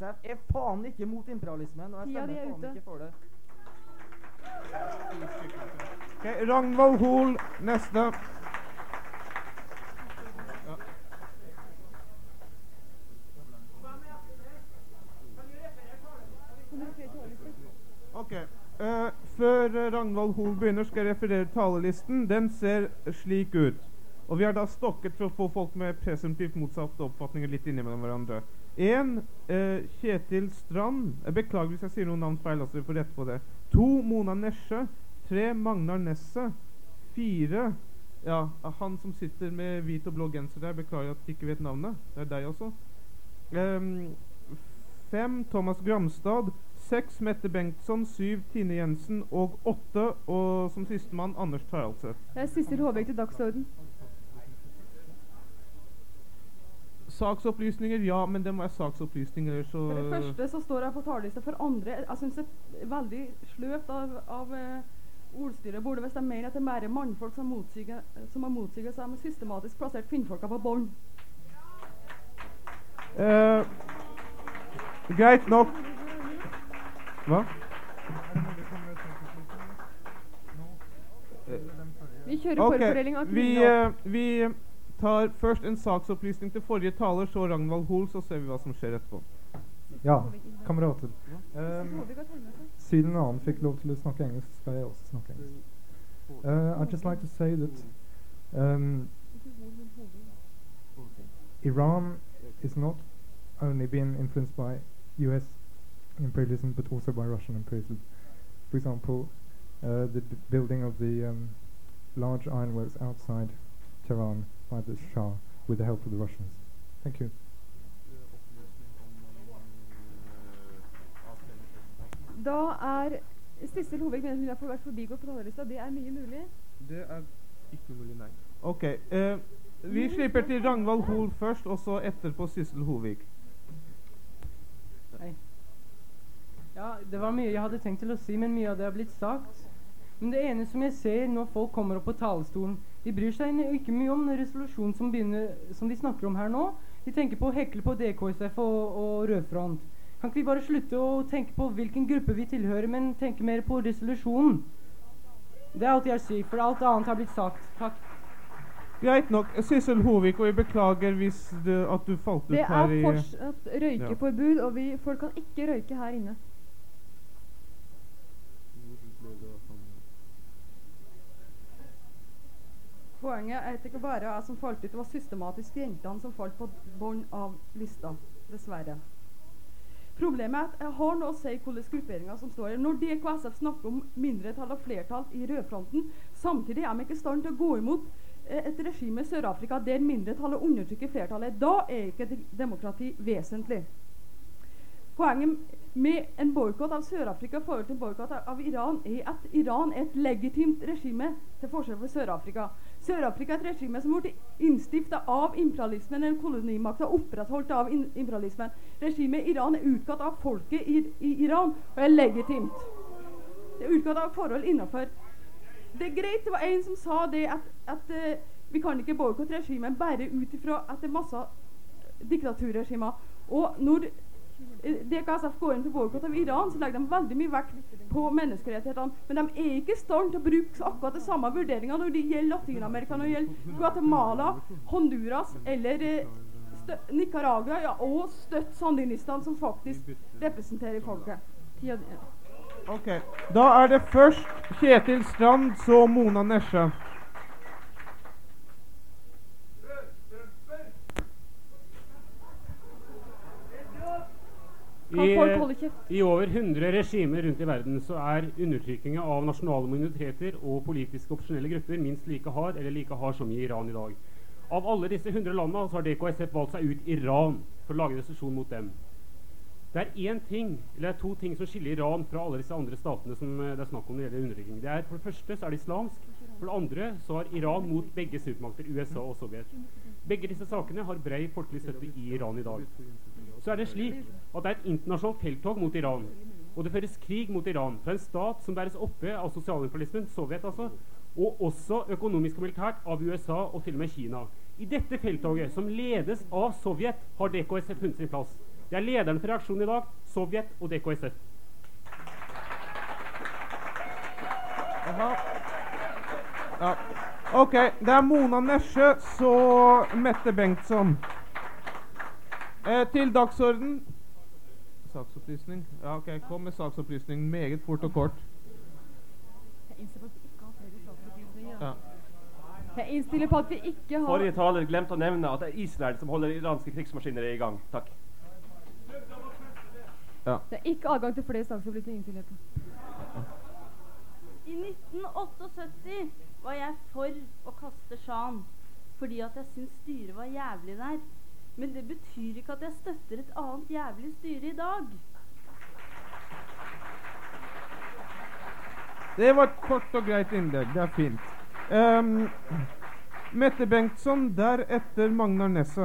DKSF er faen ikke mot imperialismen, og jeg stemmer faen ikke for det. Okay, Ragnvald Hoel, neste. Ok, før Ragnvald Hoel begynner skal jeg referere talerlisten. Den ser slik ut. Og vi har da stokket for å få folk med presumptivt motsatte oppfatninger litt innimellom hverandre. 1. Kjetil Strand. Jeg beklager hvis jeg sier noen navn feil, altså vi får rette på det. 2. Mona Nesje. 3. Magnar Nesse. 4. Ja, han som sitter med hvit og blå genser der, beklager at jeg ikke vet navnet. Det er deg også. 5. Thomas Gramstad. 6. Mette Bengtsson. 7. Tine Jensen. Og 8. Og som siste mann, Anders Taraldseth. Det er Sissel Håvik til dagsorden. Saksopplysninger, ja, men det må være saksopplysninger, så... For det første så står jeg på talerliste. For andre, jeg synes det er veldig sløvt av ordstyret. Borde hvis de mener at det er mer mannfolk som har motsiget, så har de systematisk plassert kvinnfolka på bånd. Greit nok. Hva? Vi kjører forfordeling av kvinner. Vi tar først en saksopplysning til forrige taler, så Ragnvald Hoel, så ser vi hva som skjer etterpå. Ja, kamerater. Siden en annen fikk lov til å snakke engelsk, skal jeg også snakke engelsk. I'd just like to say that Iran is not only being influenced by US imperialism, but also by Russian imperialism. For example, the building of the large ironworks outside Tehran by the Shah with the help of the Russians. Thank you. Da er Sissel Hovig mener hun har vært forbigått på talerlista. Det er mye mulig. Det er ikke mulig, nei. Ok, vi slipper til Ragnvald Hoel først, og så etterpå Sissel Hovig. Hei. Ja, det var mye jeg hadde tenkt til å si, men mye av det har blitt sagt. Men det ene som jeg ser når folk kommer opp på talerstolen, de bryr seg ikke mye om den resolusjonen som de snakker om her nå. De tenker på å hekle på DKSF og Rødfront. Kan ikke vi bare slutte å tenke på hvilken gruppe vi tilhører, men tenke mer på resolusjonen? Det er alt jeg sier, for alt annet har blitt sagt. Takk. Greit nok. Sissel Hovig, og jeg beklager hvis at du falt ut her i... Det er fortsatt røykeforbud, og folk kan ikke røyke her inne. Poenget er ikke bare jeg som falt ut, det var systematisk jentene som falt på bånd av lista, dessverre. Problemet er at jeg har nå å si hvilke grupperinger som står her. Når DKSF snakker om mindretall og flertall i Rødfronten, samtidig er vi ikke i stand til å gå imot et regime i Sør-Afrika der mindretallet undertrykker flertallet. Da er ikke demokrati vesentlig. Poenget med en boykott av Sør-Afrika i forhold til en boykott av Iran er at Iran er et legitimt regime til forskjell fra Sør-Afrika. Sør-Afrika er et regime som ble innstiftet av imperialismen, en kolonimakt opprettholdt av imperialismen. Regimet i Iran er utgatt av folket i Iran, og er legitimt. Det er utgatt av forhold innenfor. Det er greit, det var en som sa det at vi kan ikke boykotte regimet bare ut ifra at det er masse diktaturregimer. Og når DKSF går inn til boykott av Iran, så legger de veldig mye vekt på menneskerettighetene, men de er ikke i stand til å bruke akkurat det samme vurderinger når det gjelder Latinamerika, når det gjelder Guatemala, Honduras eller Nicaragua, ja, og støtt sandinistene som faktisk representerer folket. Ok, da er det først Kjetil Strand, så Mona Nesje. I over 100 regimer rundt i verden så er undertrykkingen av nasjonale minoriteter og politiske opsjonelle grupper minst like hard eller like hard som i Iran i dag. Av alle disse 100 landene så har DKSF valgt seg ut Iran for å lage en resolusjon mot dem. Det er to ting som skiller Iran fra alle disse andre statene som det er snakk om når det gjelder undertrykking. Det er, for det første så er det islamsk, for det andre så har Iran mot begge supermakter, USA og Sovjet. Begge disse sakene har bred folkelig støtte i Iran i dag. Så er det slik at det er et internasjonalt felttog mot Iran, og det føres krig mot Iran fra en stat som bæres oppe av sosialimperialismen, Sovjet altså, og også økonomisk og militært av USA og til og med Kina. I dette felttoget, som ledes av Sovjet, har DKSF funnet sin plass. Det er lederen for reaksjonen i dag, Sovjet og DKSF. Aha. Ja. Ok, det er Mona Nesje, så Mette Bengtsson. Til dagsorden. Saksopplysning. Ja, ok, kom med saksopplysning. Meget fort og kort. Jeg innstiller på at vi ikke har... Forrige taler glemte å nevne at det er Israel som holder iranske krigsmaskiner i gang. Takk. Ja. Det er ikke adgang til flere saksopplysninger innstiller på. I 1978 var jeg for å kaste Shan, fordi at jeg syntes styret var jævlig der. Men det betyr ikke at jeg støtter et annet jævlig styre i dag. Det var et kort og greit innlegg. Det er fint. Mette Bengtsson, deretter Magnar Nesse.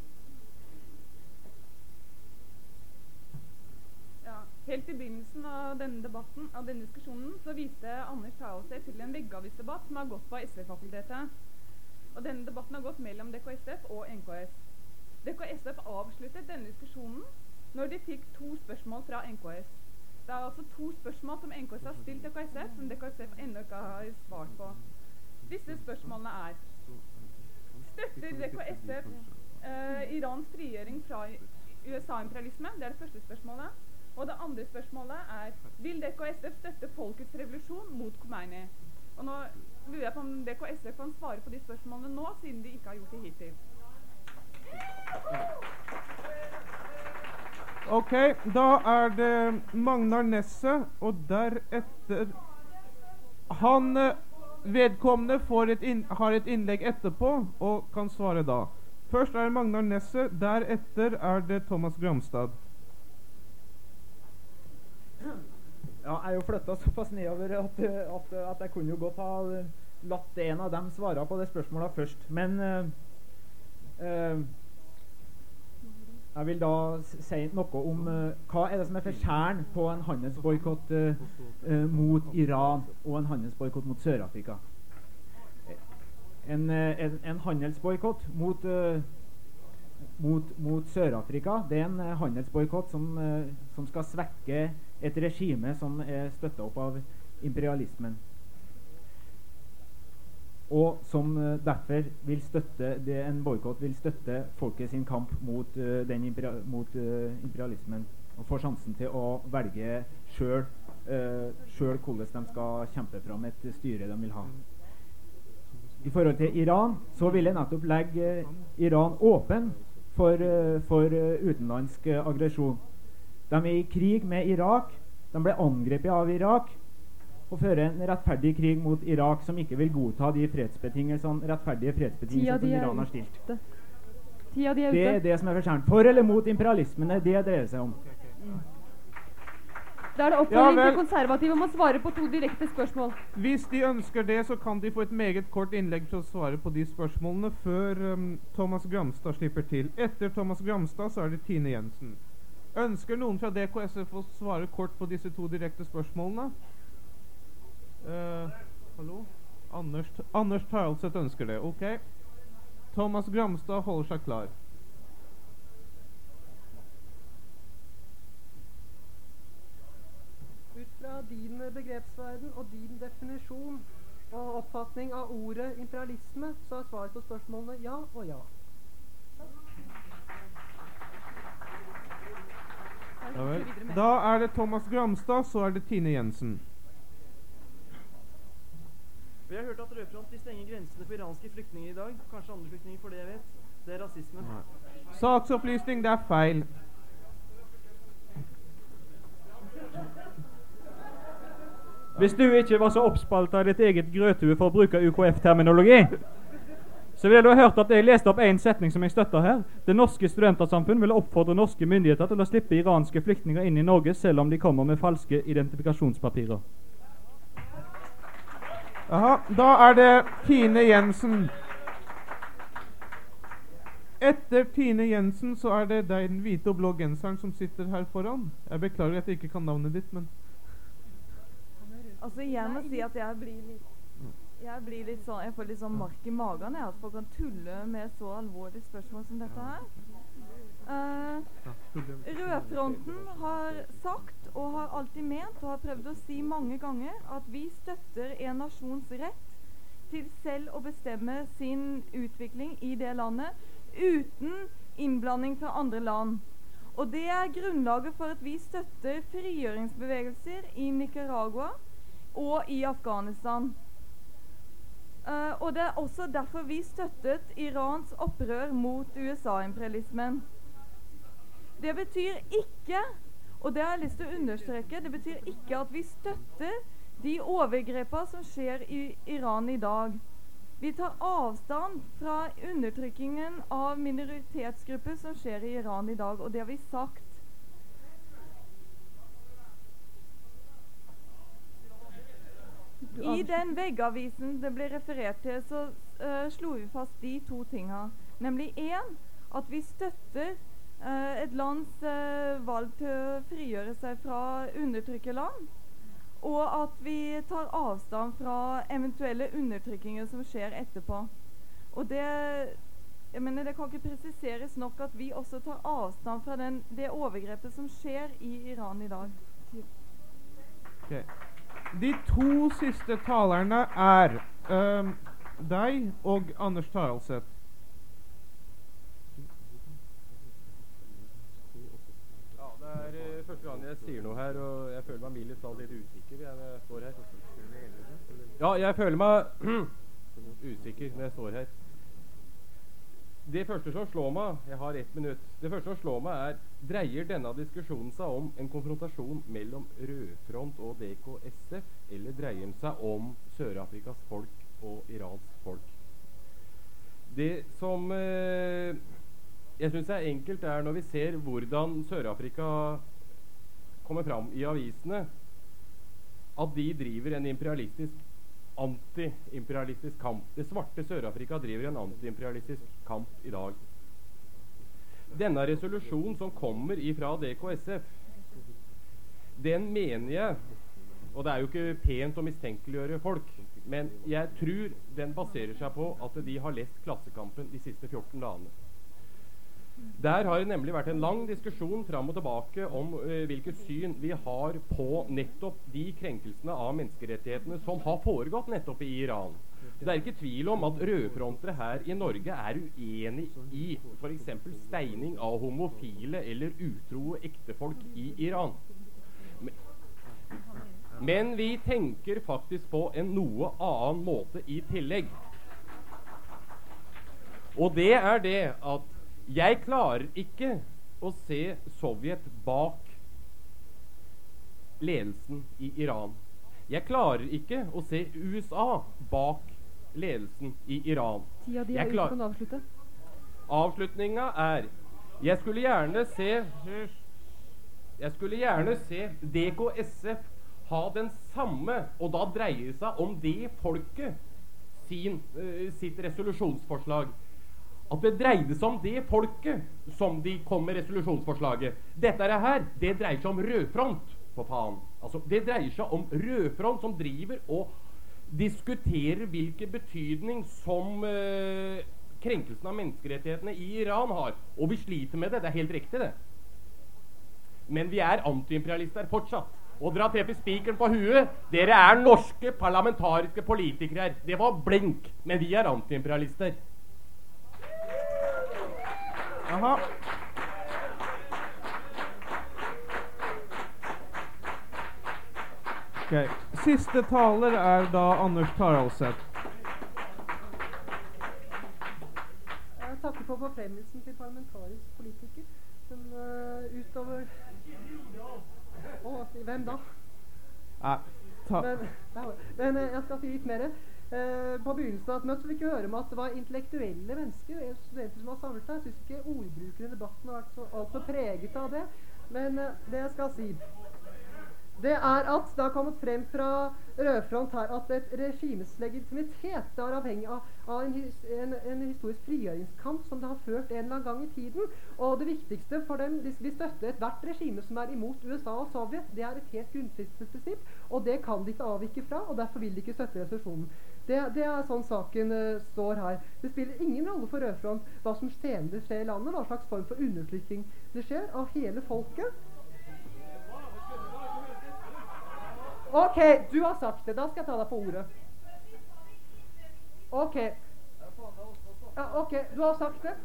Ja, helt i begynnelsen av denne debatten, av denne diskusjonen, så viste Anders Thaul seg til en veggavisdebatt som har gått på SV-fakultetet. Og denne debatten har gått mellom DKSF og NKS. DKSF avsluttet denne diskusjonen når de fikk 2 spørsmål fra NKS. Det er altså 2 spørsmål som NKS har stilt DKSF, som DKSF ennå ikke har svart på. Disse spørsmålene er: støtter DKSF Irans frigjøring fra USA-imperialisme? Det er det første spørsmålet. Og det andre spørsmålet er: vil DKSF støtte folkets revolusjon mot Khomeini? Og nå lurer jeg på om DKSF kan svare på de spørsmålene nå, siden de ikke har gjort det hittil. Ok, da er det Magnar Nesse, og deretter vedkommende har et innlegg etterpå og kan svare da. Først er det Magnar Nesse, deretter er det Thomas Gramstad. Ja, jeg er jo flyttet såpass nedover at jeg kunne jo godt ha latt en av dem svare på det spørsmålet først. Men jeg vil da si noe om hva er det som er forskjellen på en handelsboykott mot Iran og en handelsboykott mot Sør-Afrika. En handelsboykott mot Sør-Afrika, det er en handelsboykott som skal svekke et regime som er støttet opp av imperialismen, og som derfor vil støtte en boykott vil støtte folket sin kamp mot imperialismen, og får sjansen til å velge selv hvordan de skal kjempe fram et styre de vil ha. I forhold til Iran så vil jeg nettopp legge Iran åpen for utenlandsk aggresjon. De er i krig med Irak, de ble angrepet av Irak, og fører en rettferdig krig mot Irak som ikke vil godta de rettferdige fredsbetingelsene som Iran har stilt. Det er det som er forskjellen. For eller mot imperialismen, det dreier seg om. Da er det oppfordring til konservative om å svare på 2 direkte spørsmål. Hvis de ønsker det, så kan de få et meget kort innlegg for å svare på de spørsmålene før Thomas Gramstad slipper til. Etter Thomas Gramstad så er det Tine Jensen. Ønsker noen fra DKSF å svare kort på disse 2 direkte spørsmålene? Hallo? Anders Thaulseth ønsker det. Ok. Thomas Gramstad holder seg klar. Ut fra din begrepsverden og din definisjon og oppfatning av ordet imperialisme, så er svaret på spørsmålene ja og ja. Ja vel. Da er det Thomas Gramstad, så er det Tine Jensen. Vi har hørt at Rødfront vil stenge grensene for iranske flyktninger i dag. Kanskje andre flyktninger for det jeg vet. Det er rasisme. Saksopplysning, det er feil. Hvis du ikke var så oppspaltet i ditt eget grøthue for å bruke UKF-terminologi, så ville du ha hørt at jeg leste opp en setning som jeg støtter her. Det norske studentersamfunn vil oppfordre norske myndigheter til å slippe iranske flyktninger inn i Norge, selv om de kommer med falske identifikasjonspapirer. Aha, da er det Tine Jensen. Etter Tine Jensen så er det deg, den hvite og blå genseren, som sitter her foran. Jeg beklager at jeg ikke kan navnet ditt, men... Altså, jeg må si at jeg blir litt sånn, jeg får litt sånn mark i magen, at folk kan tulle med så alvorlige spørsmål som dette her. Rødfronten har sagt og har alltid ment og har prøvd å si mange ganger at vi støtter en nasjons rett til selv å bestemme sin utvikling i det landet uten innblanding fra andre land. Og det er grunnlaget for at vi støtter frigjøringsbevegelser i Nicaragua og i Afghanistan. Og det er også derfor vi støttet Irans opprør mot USA-imperialismen. Det betyr ikke, og det har jeg lyst til å understreke, det betyr ikke at vi støtter de overgrepene som skjer i Iran i dag. Vi tar avstand fra undertrykkingen av minoritetsgrupper som skjer i Iran i dag, og det har vi sagt. I den veggavisen det ble referert til, så slo vi fast de to tingene. Nemlig at vi støtter et lands valg til å frigjøre seg fra undertrykkerland, og at vi tar avstand fra eventuelle undertrykkinger som skjer etterpå. Og det kan ikke presiseres nok at vi også tar avstand fra det overgrepet som skjer i Iran i dag. Okay. De to siste talerne er deg og Anders Taraldseth. Ja, det er første gang jeg sier noe her, og jeg føler meg mildest talt litt usikker når jeg står her. Ja, jeg føler meg usikker når jeg står her. Det første som slår meg, jeg har 1 minutt, det første som slår meg dreier denne diskusjonen seg om en konfrontasjon mellom Rødfront og DKSF, eller dreier den seg om Sør-Afrikas folk og Irans folk? Det som jeg synes er enkelt når vi ser hvordan Sør-Afrika kommer fram i avisene, at de driver en anti-imperialistisk kamp. Det svarte Sør-Afrika driver en anti-imperialistisk kamp i dag. Denne resolusjonen som kommer ifra DKSF, den mener jeg, og det er jo ikke pent å mistenkeliggjøre folk, men jeg tror den baserer seg på at de har lest Klassekampen de siste 14 dagene. Der har det nemlig vært en lang diskusjon fram og tilbake om hvilket syn vi har på nettopp de krenkelsene av menneskerettighetene som har foregått nettopp i Iran. Det er ikke tvil om at rødfrontere her i Norge er uenig i for eksempel steining av homofile eller utro ektefolk i Iran. Men vi tenker faktisk på en noe annen måte i tillegg. Og det er det at jeg klarer ikke å se Sovjet bak ledelsen i Iran. Jeg klarer ikke å se USA bak ledelsen i Iran. Tida di er ute, kan du avslutte? Avslutninga jeg skulle gjerne se DKSF ha den samme, og da dreier det seg om det folket sitt resolusjonsforslag. At det dreide seg om det folket som de kom med resolusjonsforslaget. Dette her, det dreier seg om Rødfront, for faen. Altså, det dreier seg om Rødfront som driver og diskuterer hvilken betydning som krenkelsen av menneskerettighetene i Iran har. Og vi sliter med det, det er helt riktig det. Men vi er antiimperialister fortsatt. Og dere har treffet spikeren på huet. Dere er norske parlamentariske politikere her. Det var blink, men vi er antiimperialister. Aha. Okay. Siste taler er da Anders Taraldseth. Jeg takker for forfremmelsen til parlamentarisk politiker. Men utover hvem da? Men jeg skal si litt mer. På begynnelsen av et møte fikk vi høre om at det var intellektuelle mennesker, studenter som har samlet seg. Jeg synes ikke ordbruken i debatten har vært så altfor preget av det, men det jeg skal si det at det har kommet frem fra Rødfront her at et regimes legitimitet er avhengig av en historisk frigjøringskamp som det har ført en eller annen gang i tiden. Og det viktigste for dem, de støtter hvert regime som er imot USA og Sovjet. Det er et helt grunnfistet prinsipp, og det kan de ikke avvike fra, og derfor vil de ikke støtte resolusjonen. Det er sånn saken står her. Det spiller ingen rolle for Rødfront hva som senere skjer i landet, hva slags form for undertrykking det skjer av hele folket. Ok, du har sagt det. Da skal jeg ta deg på ordet. Ok. Ja, ok, du har sagt det.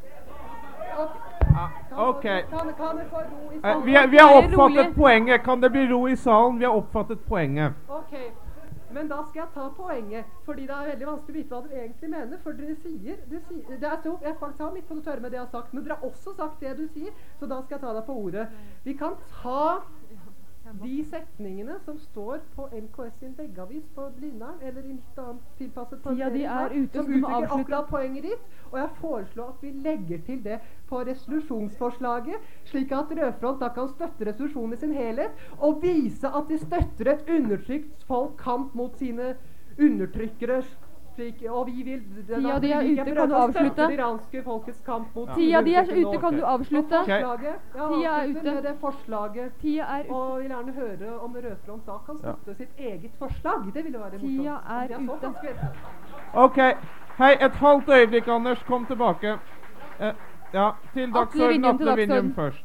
Ok. Kan jeg få ro i salen? Vi har oppfattet poenget. Kan det bli ro i salen? Vi har oppfattet poenget. Ok, men da skal jeg ta poenget, fordi det er veldig vanskelig å vite hva dere egentlig mener, for dere sier, det er så, jeg faktisk har midt på det tørre med det jeg har sagt, men dere har også sagt det du sier, så da skal jeg ta deg på ordet. Vi kan ta de setningene som står på NKS sin veggavis på Blindern, eller i mitt annet tilpasset formulering, som uttrykker akkurat poenget ditt, og jeg foreslår at vi legger til det på resolusjonsforslaget, slik at Rødfront da kan støtte resolusjonen i sin helhet, og vise at de støtter et undertrykt folk kamp mot sine undertrykkere, og vi vil Tida di er ute, kan du avslutte? Det iranske folkets kamp mot Tida di er ute, kan du avslutte? Tida er ute. Med det forslaget. Tida er ute. Og vil gjerne høre om Rødfront da kan støtte sitt eget forslag. Det ville være morsomt. Tida er ute. Ok. Hei, et halvt øyeblikk, Anders. Kom tilbake. Ja, til dagsorden Atle Vinjem først.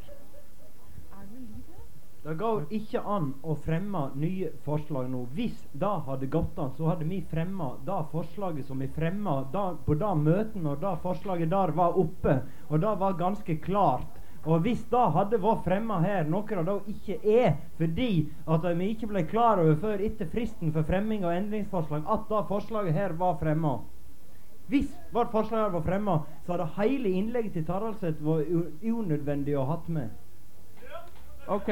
Det går ikke an å fremme nye forslag nå. Hvis det hadde gått an, så hadde vi fremmet det forslaget som vi fremmet på det møtet når det forslaget der var oppe, og det var ganske klart. Og hvis det hadde vært fremmet her, noe det da ikke er, fordi at vi ikke ble klar over før etter fristen for fremming av endringsforslag, at det forslaget her var fremmet. Hvis vårt forslag her var fremmet, så hadde hele innlegget til Taraldseth vært unødvendig å ha med. Ok.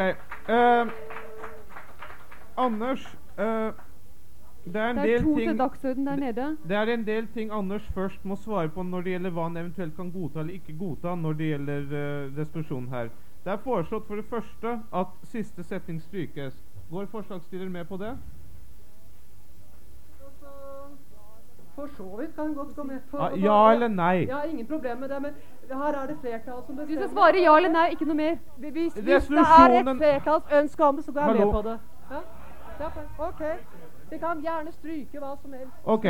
Anders, det er en del to ting til dagsorden der nede. Det er en del ting Anders først må svare på når det gjelder hva han eventuelt kan godta eller ikke godta når det gjelder resolusjonen her. Det er foreslått for det første at siste setning strykes. Går forslagsstiller med på det? For så vidt kan godt gå med på. Ja eller nei? Ja, ingen problem med det, men her er det flertall som bestemmer. Hvis du svarer ja eller nei, ikke noe mer. Hvis det er et flertallsønske om det, så går jeg med på det. Ja? Ok. Vi kan gjerne stryke hva som helst. Ok.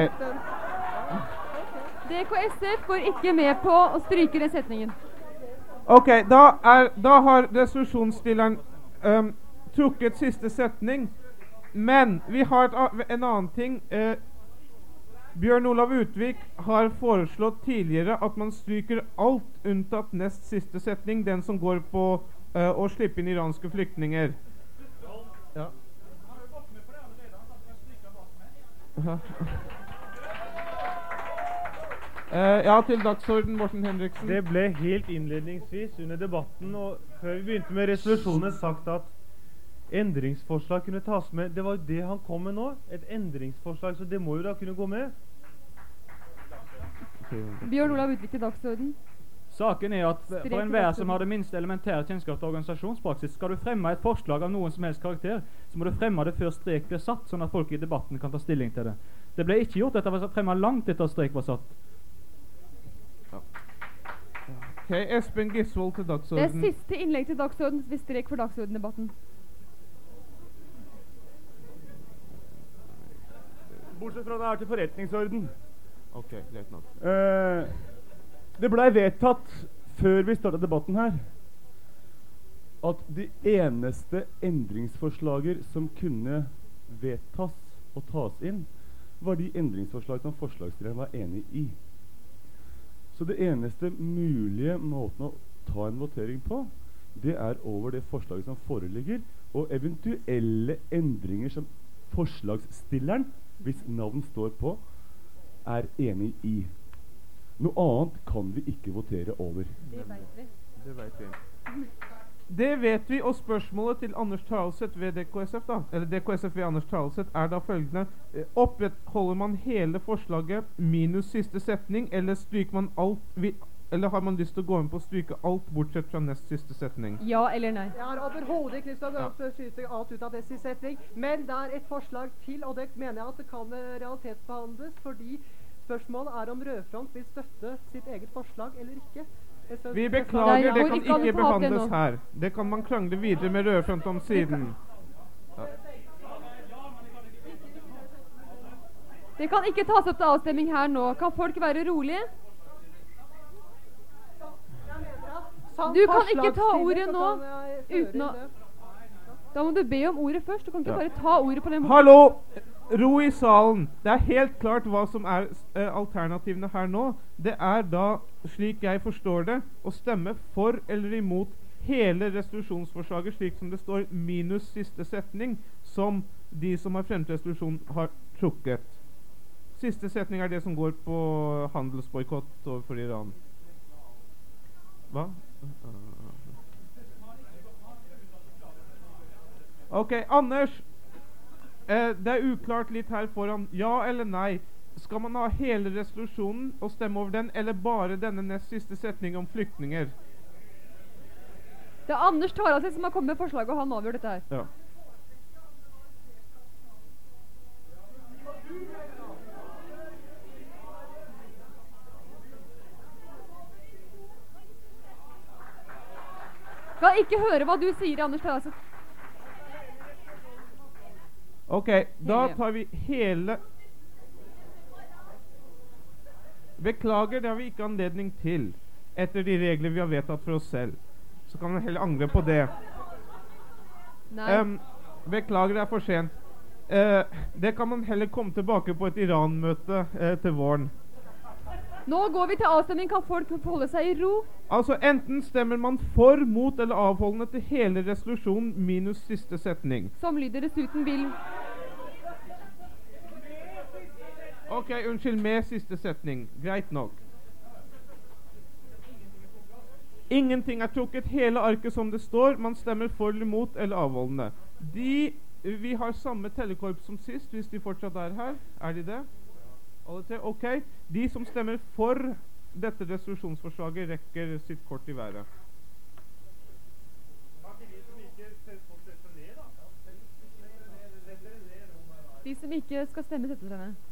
DKSF går ikke med på å stryke den setningen. Ok, da har resolusjonsstilleren trukket siste setning, men vi har en annen ting. Bjørn Olav Utvik har foreslått tidligere at man stryker alt unntatt nest siste setning, den som går på å slippe inn iranske flyktninger. Ja. Ja, til dagsorden, Morten Henriksen. Det ble helt innledningsvis under debatten og før vi begynte med resolusjonen sagt at endringsforslag kunne tas med. Det var jo det han kom med nå, et endringsforslag, så det må jo da kunne gå med. Bjørn Olav Utvik til dagsorden. Saken er at for enhver som har det minste elementære kjennskap til organisasjonspraksis, skal du fremme et forslag av noen som helst karakter, så må du fremme det før strek blir satt, sånn at folk i debatten kan ta stilling til det. Det ble ikke gjort, dette var fremmet langt etter strek var satt. Ok, Espen Gisvold til dagsorden. Det er siste innlegg til dagsorden, hvis strek for dagsordendebatten. Bortsett fra det er til forretningsorden. Ok, greit nok. Det ble vedtatt før vi startet debatten her at de eneste endringsforslager som kunne vedtas og tas inn, var de endringsforslag som forslagsstilleren var enig i. Så det eneste mulige måten å ta en votering på, det er over det forslaget som foreligger, og eventuelle endringer som forslagsstilleren, hvis navn står på, er enig i. Noe annet kan vi ikke votere over. Det vet vi. Det vet vi. Det vet vi, og spørsmålet til Anders Taraldseth ved DKSF, da, eller DKSF ved Anders Taraldseth, er da følgende: opprettholder man hele forslaget minus siste setning, eller stryker man alt Eller har man lyst til å gå inn på å stryke alt bortsett fra nest siste setning? Ja eller nei? Jeg har overhodet ikke lyst til å gå opp og skyte alt ut av det siste setning, men det er et forslag til, og det mener jeg at det kan realitetsbehandles, fordi spørsmålet er om Rødfront vil støtte sitt eget forslag eller ikke. Vi beklager, det kan ikke behandles her. Det kan man krangle videre med Rødfront om siden. Ja. Det kan ikke tas opp til avstemning her nå. Kan folk være rolige? Du kan ikke ta ordet nå uten å... Da må du be om ordet først. Du kan ikke bare ta ordet på den måten. Hallo! Ro i salen. Det er helt klart hva som er alternativene her nå. Det er da, slik jeg forstår det, å stemme for eller imot hele resolusjonsforslaget slik som det står minus siste setning, som de som har fremmet resolusjon har trukket. Siste setning er det som går på handelsboykott overfor Iran. Hva? Ok, Anders. Det er uklart litt her foran. Ja eller nei? Skal man ha hele resolusjonen og stemme over den, eller bare denne nest siste setning om flyktninger? Det er Anders Taraldsen som har kommet med forslaget, og han avgjør dette her. Ja. Skal ikke høre hva du sier, Anders Taraldsen. Ok, da tar vi hele... Beklager, det har vi ikke anledning til, etter de regler vi har vedtatt for oss selv. Så kan man heller angre på det. Beklager, det er for sent. Det kan man heller komme tilbake på et Iran-møte til våren. Nå går vi til avstemning. Kan folk holde seg i ro? Altså, enten stemmer man for, mot eller avholdende til hele resolusjonen minus siste setning. Som lyder dessuten vil... Ok, unnskyld, med siste setning. Greit nok. Ingenting er trukket, hele arket som det står. Man stemmer for eller mot eller avholdende. Vi har samme tellekorp som sist, hvis de fortsatt er her. Er de det? Alle tre? Ok. De som stemmer for dette resolusjonsforslaget rekker sitt kort i været. De som ikke skal stemme, setter seg ned.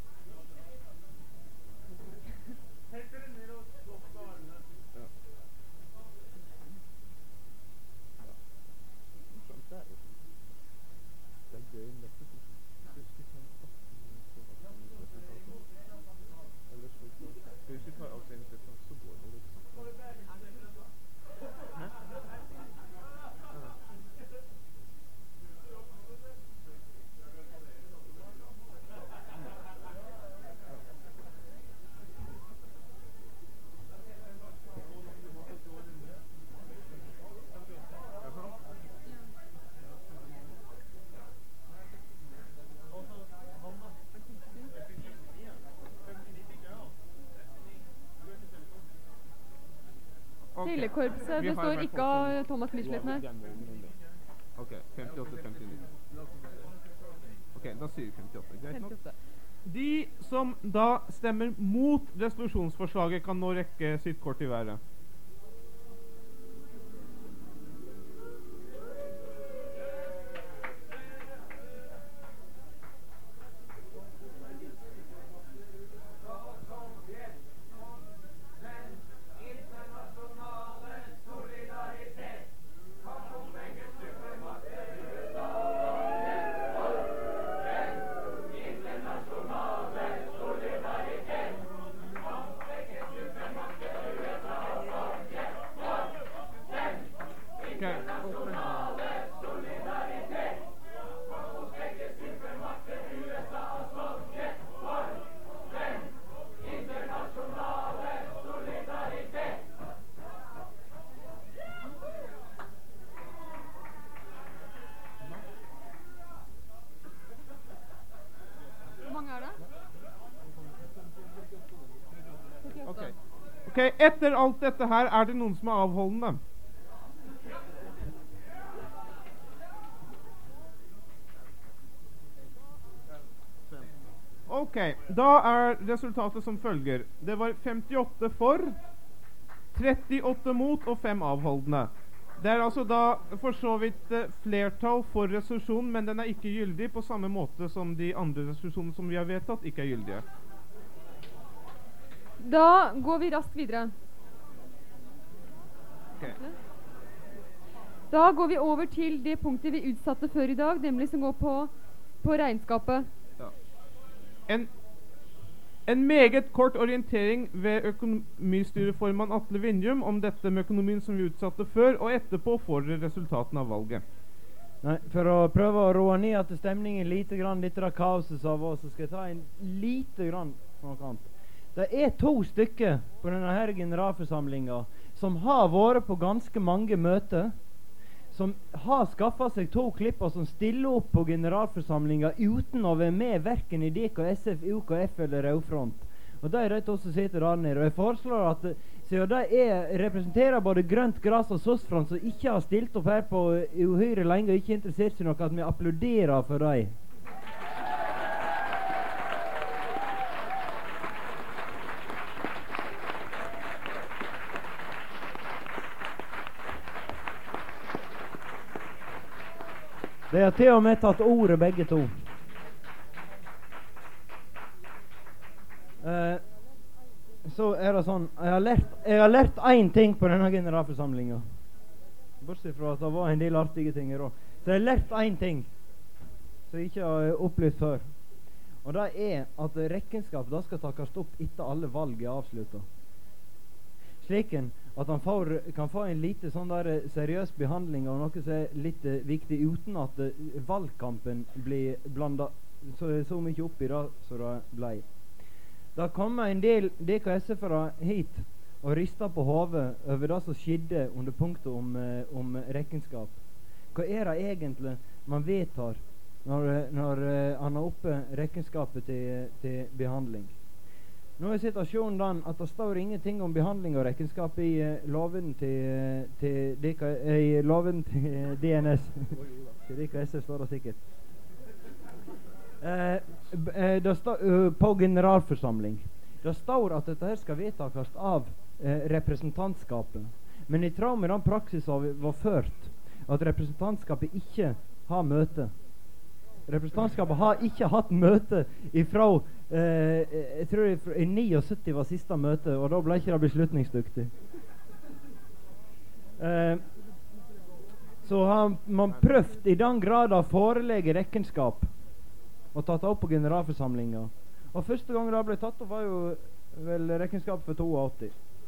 Telekorpset består ikke av Thomas Michelet her. Ok, 58-59. Ok, da sier vi 58. Greit nok. 58. De som da stemmer mot resolusjonsforslaget kan nå rekke sitt kort i været. Ok, etter alt dette her er det noen som er avholdende. Ok, da er resultatet som følger. Det var 58 for, 38 mot og 5 avholdende. Det er altså da for så vidt flertall for resolusjonen, men den er ikke gyldig på samme måte som de andre resolusjonene som vi har vedtatt, ikke er gyldige. Da går vi raskt videre. Okay. Da går vi over til det punktet vi utsatte før i dag, nemlig som går på regnskapet. Ja. En meget kort orientering ved økonomistyreformann Atle Vinjum om dette med økonomien som vi utsatte før, og etterpå får dere resultatene av valget. Nei, for å prøve å roe ned at stemningen lite grann, litt av kaoset som var, så skal jeg ta en lite grann noe annet. Det er 2 stykker på denne her generalforsamlingen som har vært på ganske mange møter, som har skaffet seg 2 klipper som stiller opp på generalforsamlingen uten å være med hverken i DKSF, UKF eller Rødfront. Og det er de 2 som sitter der nede. Og jeg foreslår at siden de representerer både grønt gras og SOS-front, som ikke har stilt opp her på uhyre lenge og ikke interessert seg noe, at vi applauderer for dem. De har til og med tatt ordet begge 2. Så er det sånn, jeg har lært 1 ting på denne generalforsamlingen. Bortsett fra at det var en del artige ting her også. Så jeg har lært 1 ting som jeg ikke har opplyst før. Og det er at rekenskap da skal takkes opp etter alle valg er avsluttet. Slik at han kan få en lite sånn der seriøs behandling av noe som er litt viktig, uten at valgkampen blir blandet så mye opp i det som det ble. Da kommer en del DKSF-ere hit og rister på hodet over det som skjedde under punktet om rekenskap. Hva er det egentlig man vedtar når han har oppe rekenskapet til behandling? Nå er situasjonen den at det står ingenting om behandling av rekenskap i loven til DNS. Til DKSF står det sikkert. Det står på generalforsamling. Det står at dette her skal vedtakes av representantskapet. Men i tråd med den praksis var ført at representantskapet ikke har møte. Representantskapet har ikke hatt møte ifra jeg tror i 79 var siste møte, og da ble ikke det beslutningsdyktig. Så har man prøvd i den grad å forelegge rekenskap og tatt opp på generalforsamlingen. Og første gang det ble tatt opp var jo vel rekenskap for 82.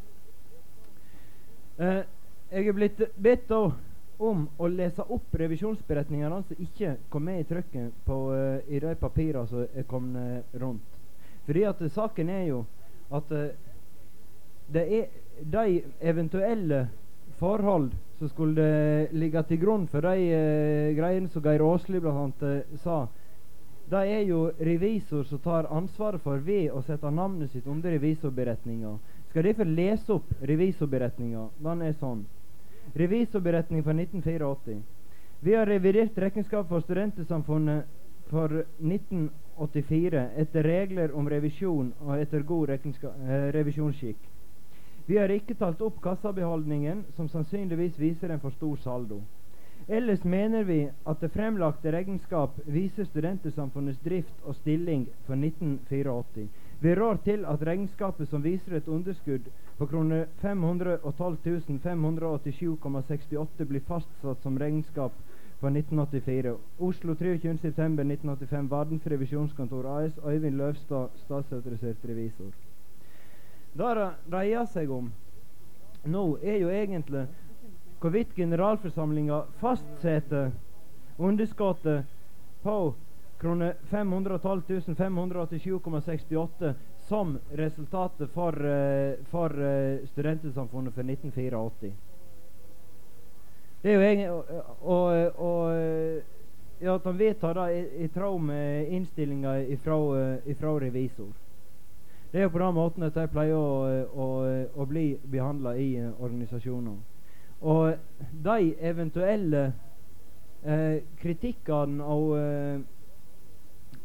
Jeg er blitt bedt om å lese opp revisjonsberetningene som ikke kom med i trykket i de papirene som er kommet rundt. Fordi at saken er jo at det er de eventuelle forhold som skulle ligge til grunn for de greiene som Geir Åsli blant annet sa. Det er jo revisor som tar ansvaret for ved å sette navnet sitt under revisorberetninga. Skal derfor lese opp revisorberetninga. Den er sånn. Revisorberetning fra 1984. Vi har revidert rekenskap for Studentersamfunnet for 1984 etter regler om revisjon og etter god revisjonsskikk. Vi har ikke talt opp kassabeholdningen, som sannsynligvis viser en for stor saldo. Ellers mener vi at det fremlagte regnskap viser Studentersamfunnets drift og stilling for 1984. Vi rår til at regnskapet som viser et underskudd på kroner 512 587,68 blir fastsatt som regnskap for 1984. Oslo 23. september 1985. Vardens revisjonskontor AS. Øyvind Løvstad, statsautorisert revisor. Det dreier seg om nå er jo egentlig hvorvidt generalforsamlingen fastsetter underskottet på kroner 512 587,68 som resultatet for Studentersamfunnet for 1984. Det er jo egentlig ja, at han vedtar det i tråd med innstillinga ifra revisor. Det er jo på den måten at de pleier å bli behandlet i organisasjoner. Og de eventuelle kritikkene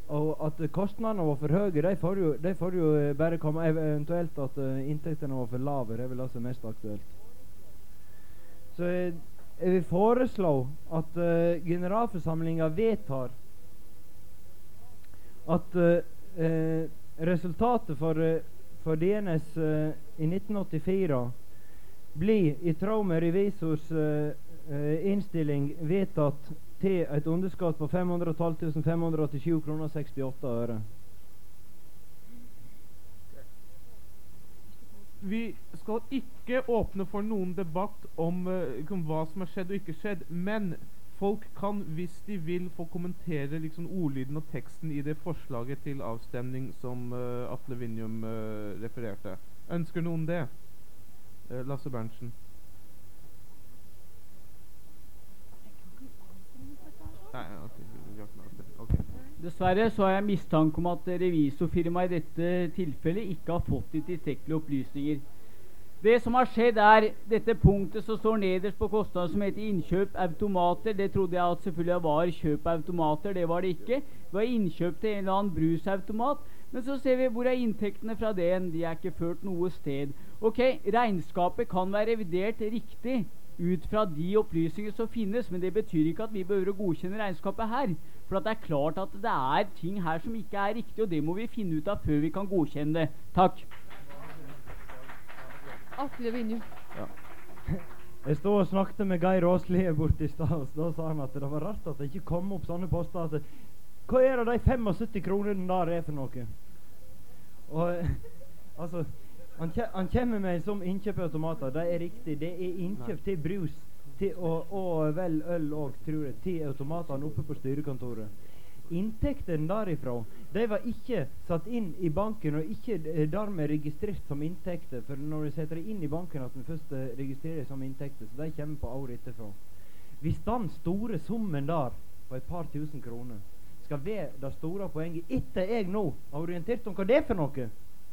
Og at kostnadene var for høye, de får jo bare komme eventuelt at inntektene var for lave. Det er vel altså mest aktuelt. Så jeg vil foreslå at generalforsamlingen vedtar at resultatet for DNS i 1984 blir i tråd med revisors innstilling vedtatt til et underskudd på 512 587 kroner 68 øre. Vi skal ikke åpne for noen debatt om hva som har skjedd og ikke skjedd, men folk kan, hvis de vil, få kommentere liksom ordlyden og teksten i det forslaget til avstemning som Atle Vinjum refererte. Ønsker noen det? Lasse Berntsen. Nei, okay. Dessverre så har jeg mistanke om at revisorfirmaet i dette tilfellet ikke har fått de tilstrekkelige opplysninger. Det som har skjedd er dette punktet som står nederst på kostnader som heter innkjøp automater. Det trodde jeg at selvfølgelig var kjøp automater, det var det ikke. Det var innkjøp til en eller annen brusautomat. Men så ser vi hvor er inntektene fra den. De er ikke ført noe sted. Ok, regnskapet kan være revidert riktig ut fra de opplysninger som finnes, men det betyr ikke at vi behøver å godkjenne regnskapet her. For at det er klart at det er ting her som ikke er riktig, og det må vi finne ut av før vi kan godkjenne det. Takk. Atle Vinjum. Ja. Jeg stod og snakket med Geir Åslie borte i stad, og da sa han at det var rart at det ikke kom opp sånne poster. At hva er det de 75 kronene der er for noe? Og altså, han kommer med som innkjøpautomater. Det er riktig. Det er innkjøp til brus og vel øl og, tror jeg, til automatene oppe på styrekontoret. Inntektene derifra, de var ikke satt inn i banken og ikke dermed registrert som inntekter. For når du setter det inn i banken at den først registrerer som inntekter, så de kommer på året etterfra. Hvis den store summen der på et par tusen kroner skal være det store poenget etter jeg nå har orientert om hva det er for noe,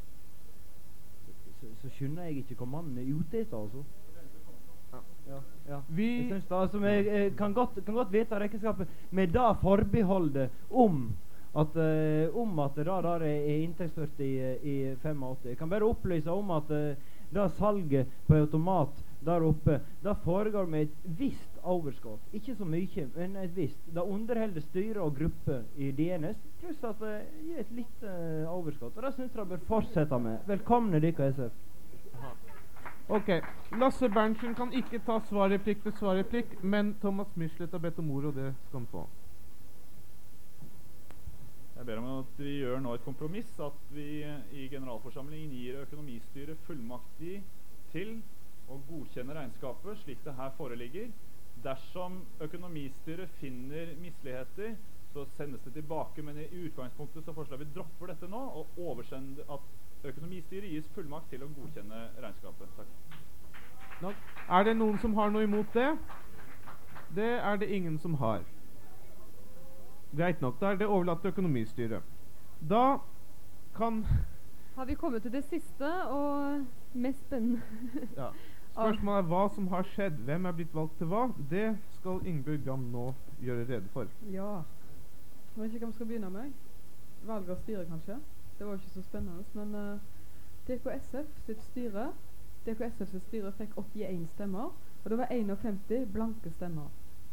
så skjønner jeg ikke hva mannen er ute etter, altså. Ja. Jeg synes det, altså, jeg kan godt vite regnskapet med det forbeholdet om at det der er inntektsført i 85. Jeg kan bare opplyse om at det salget på automat der oppe, det foregår med et visst overskudd. Ikke så mye, men et visst. Det underholder styre og gruppe i DNS, pluss at det gir et litt overskudd. Og det synes jeg bør fortsette med. Velkomne dere, SF. Ok, Lasse Berntsen kan ikke ta svarreplikk ved svarreplikk, men Thomas Michelet har bedt om ordet, og det skal han få. Jeg ber om at vi gjør nå et kompromiss, at vi i generalforsamlingen gir økonomistyret fullmaktig til å godkjenne regnskapet slik det her foreligger. Dersom økonomistyret finner misligheter, så sendes det tilbake, men i utgangspunktet så foreslår vi dropper dette nå, og oversender at økonomistyret gis fullmakt til å godkjenne regnskapet. Takk. Er det noen som har noe imot det? Det er det ingen som har. Greit nok, da er det overlatt til økonomistyret. Da kan... Har vi kommet til det siste og mest spennende? Ja. Spørsmålet er hva som har skjedd. Hvem er blitt valgt til hva? Det skal Ingebjørg Gram nå gjøre rede for. Ja. Jeg vet ikke hvem skal begynne med. Valg av styre, kanskje. Det var jo ikke så spennende, men DKSF sitt styre fikk 81 stemmer, og det var 51 blanke stemmer.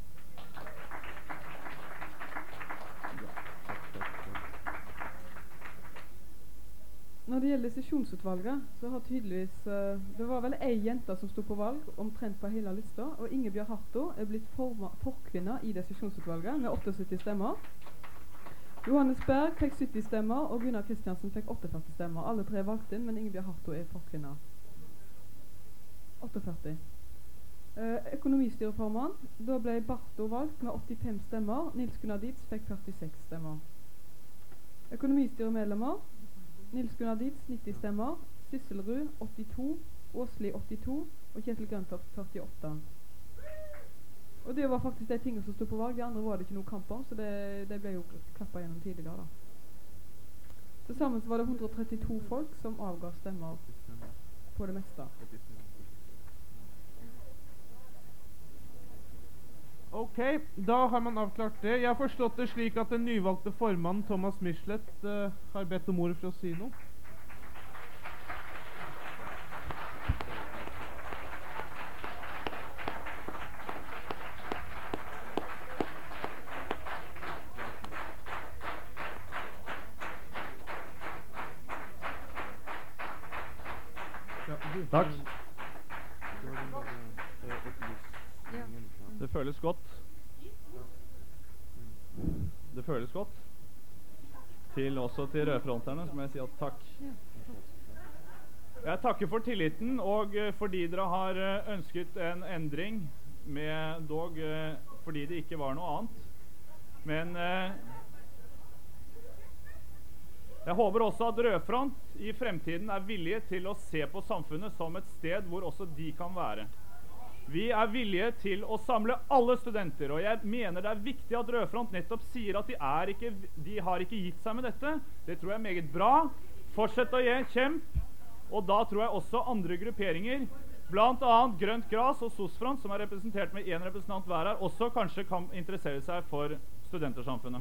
Når det gjelder sesjonsutvalget, så har tydeligvis det var vel ei jente som stod på valg omtrent på hele lista, og Ingebjørg Harto er blitt forkvinna i det sesjonsutvalget med 78 stemmer. Johannes Berg fikk 70 stemmer, og Gunnar Kristiansen fikk 48 stemmer. Alle tre valgte inn, men Ingebjørg Harto er forkvinna. 48. Økonomistyreformann, da ble Barto valgt med 85 stemmer. Nils Gunnar Dietz fikk 46 stemmer. Økonomistyremedlemmer, Nils Gunnar Dietz 90 stemmer, Sysselrud 82, Åsli 82 og Kjetil Grøntoft 48. Og det var faktisk de tingene som stod på valg. De andre var det ikke noe kamp om, så det ble jo klappet gjennom tidligere da. Til sammen så var det 132 folk som avga stemmer på det meste. Ok, da har man avklart det. Jeg har forstått det slik at den nyvalgte formannen Thomas Michelet har bedt om ordet for å si noe. Takk. Det føles godt. Det føles godt. Også til rødfronterne, så må jeg si at takk. Jeg takker for tilliten, og fordi dere har ønsket en endring, med dog fordi det ikke var noe annet. Men jeg håper også at Rødfront i fremtiden er villige til å se på samfunnet som et sted hvor også de kan være. Vi er villige til å samle alle studenter, og jeg mener det er viktig at Rødfront nettopp sier at de har ikke gitt seg med dette. Det tror jeg er meget bra. Fortsett å kjempe, og da tror jeg også andre grupperinger, blant annet Grønt Gras og SOS-front, som er representert med en representant hver her, også kanskje kan interessere seg for studentersamfunnet.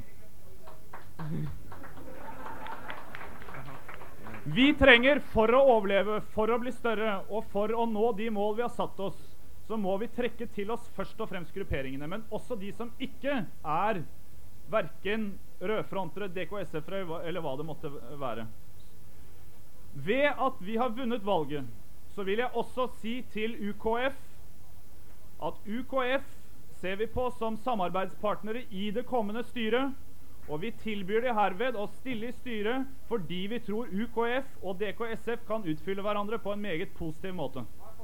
Vi trenger, for å overleve, for å bli større, og for å nå de mål vi har satt oss, så må vi trekke til oss først og fremst grupperingene, men også de som ikke er hverken rødfrontere, DKSF-ere eller hva det måtte være. Ved at vi har vunnet valget, så vil jeg også si til UKF at UKF ser vi på som samarbeidspartnere i det kommende styret, og vi tilbyr det herved å stille i styret fordi vi tror UKF og DKSF kan utfylle hverandre på en meget positiv måte.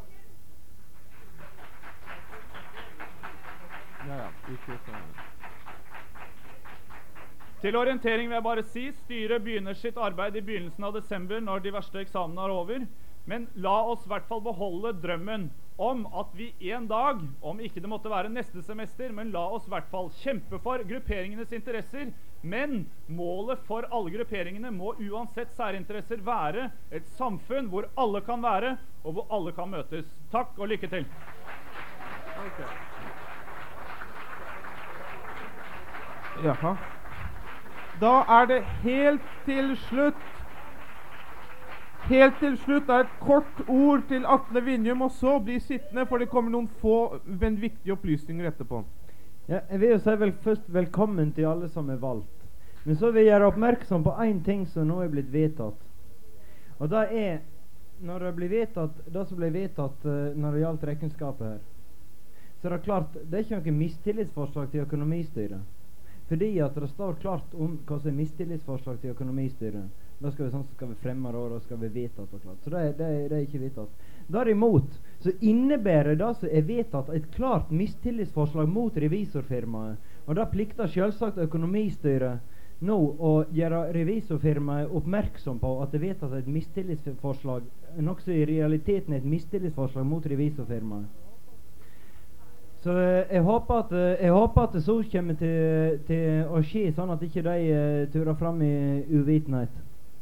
Til orientering vil jeg bare si, styret begynner sitt arbeid i begynnelsen av desember når de verste eksamene er over, men la oss i hvert fall beholde drømmen om at vi en dag, om ikke det måtte være neste semester, men la oss i hvert fall kjempe for grupperingenes interesser, men målet for alle grupperingene må uansett særinteresser være et samfunn hvor alle kan være, og hvor alle kan møtes. Takk og lykke til. Jaha. Da er det helt til slutt et kort ord til Atle Vinjum, og så bli sittende, for det kommer noen få, men viktige opplysninger etterpå. Ja, jeg vil jo si først velkommen til alle som er valgt. Men så vil jeg gjøre oppmerksom på en ting som nå er blitt vedtatt. Og det er, når det blir vedtatt, det som ble vedtatt når det gjaldt rekenskapet her, så er det klart, det er ikke noe mistillitsforslag til økonomistyret. Fordi at det står klart om hva som er mistillitsforslag til økonomistyret. Da skal vi fremme det, og da skal vi vedtatt og klart. Så det er ikke vedtatt. Derimot så innebærer det som er vedtatt et klart mistillitsforslag mot revisorfirmaet. Og da plikter selvsagt økonomistyret nå å gjøre revisorfirmaet oppmerksom på at det er vedtatt et mistillitsforslag, noe som i realiteten er et mistillitsforslag mot revisorfirmaet. Så jeg håper at det så kommer til å skje, sånn at ikke de turer fram i uvitenhet.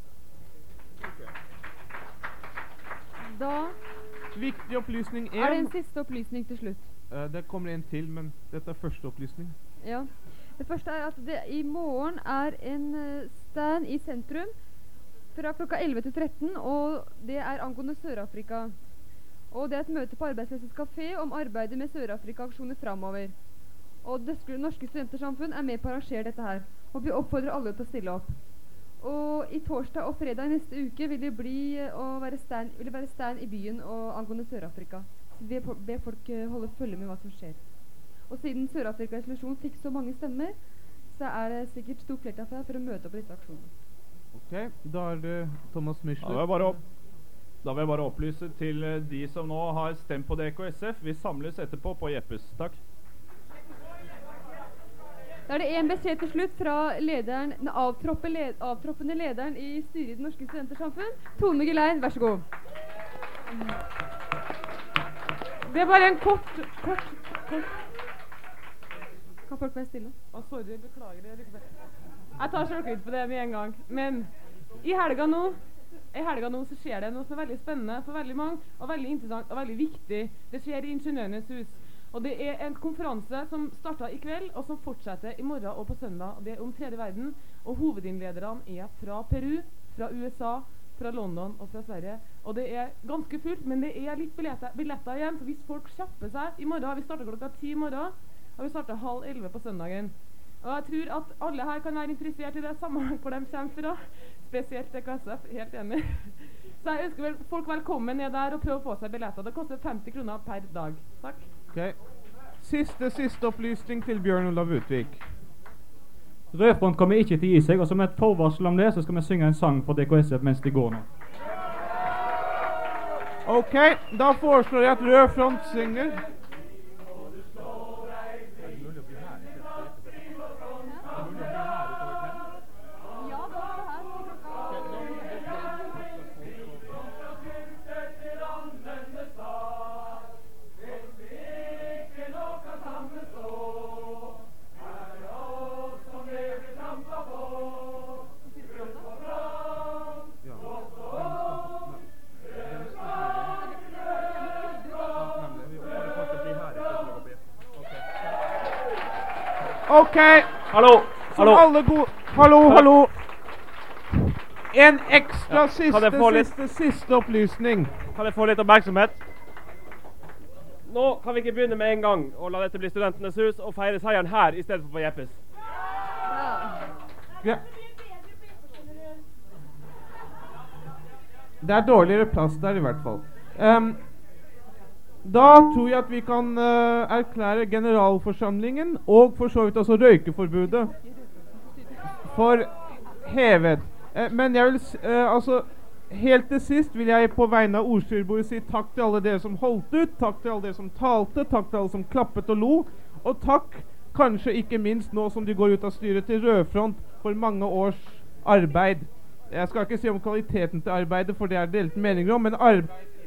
Da viktig opplysning 1. Er det en siste opplysning til slutt? Det kommer en til, men dette er første opplysning. Ja. Det første er at det i morgen er en stand i sentrum fra klokka 11 til 13, og det er angående Sør-Afrika. Og det er et møte på Arbeidsløses Café om arbeidet med Sør-Afrika-aksjoner framover. Og det norske studentersamfunn er med på å arrangere dette her, og vi oppfordrer alle til å stille opp. Og i torsdag og fredag i neste uke vil det være stand i byen og angående Sør-Afrika. Så vi ber folk holde følge med hva som skjer. Og siden Sør-Afrika-resolusjonen fikk så mange stemmer, så er det sikkert stort flertall for å møte opp på disse aksjonene. Ok, da er det Thomas Michelet. Da vil jeg bare opplyse til de som nå har stemt på DKSF. Vi samles etterpå på Jeppes. Takk. Da er det en beskjed til slutt fra lederen, den avtroppende lederen i styret i Det Norske Studentersamfunn, Tone Gilein, vær så god. Det er bare en kort. Kan folk være stille? Sorry, beklager. Jeg tar selvkritikk på det med en gang. Men i helga nå så skjer det noe som er veldig spennende for veldig mange, og veldig interessant og veldig viktig. Det skjer i Ingeniørenes hus. Og det er en konferanse som startet i kveld, og som fortsetter i morgen og på søndag. Det er om tredje verden, og hovedinnlederne er fra Peru, fra USA, fra London og fra Sverige. Og det er ganske fullt, men det er litt billetter igjen, så hvis folk kjapper seg i morgen, vi starter klokka 10 i morgen, og vi starter 10:30 på søndagen. Og jeg tror at alle her kan være interessert i det samme hvor de kommer fra, spesielt DKSF, helt enig. Så jeg ønsker folk velkommen ned der og prøve å få seg billetter. Det koster 50 kroner per dag. Takk. Okay. Siste opplysning til Bjørn Olav Utvik. Rødfront kommer ikke til å gi seg, og som et forvarsel om det, så skal vi synge en sang for DKSF mens de går nå. Ok, da foreslår jeg at Rødfront synger. Ok. Hallo. Hallo. En ekstra siste opplysning. Kan jeg få litt oppmerksomhet? Nå kan vi ikke begynne med en gang og la dette bli Studentenes hus og feire seieren her i stedet for på Jeppes. Ja. Det er dårligere plass der i hvert fall. Da tror jeg at vi kan erklære generalforsamlingen og for så vidt også røykeforbudet for hevet. Men jeg vil helt til sist vil jeg på vegne av ordstyrbordet si takk til alle dere som holdt ut, takk til alle dere som talte, takk til alle som klappet og lo, og takk kanskje ikke minst nå som de går ut av styret til Rødfront for mange års arbeid. Jeg skal ikke si om kvaliteten til arbeidet, for det er delt meninger om, men arbeid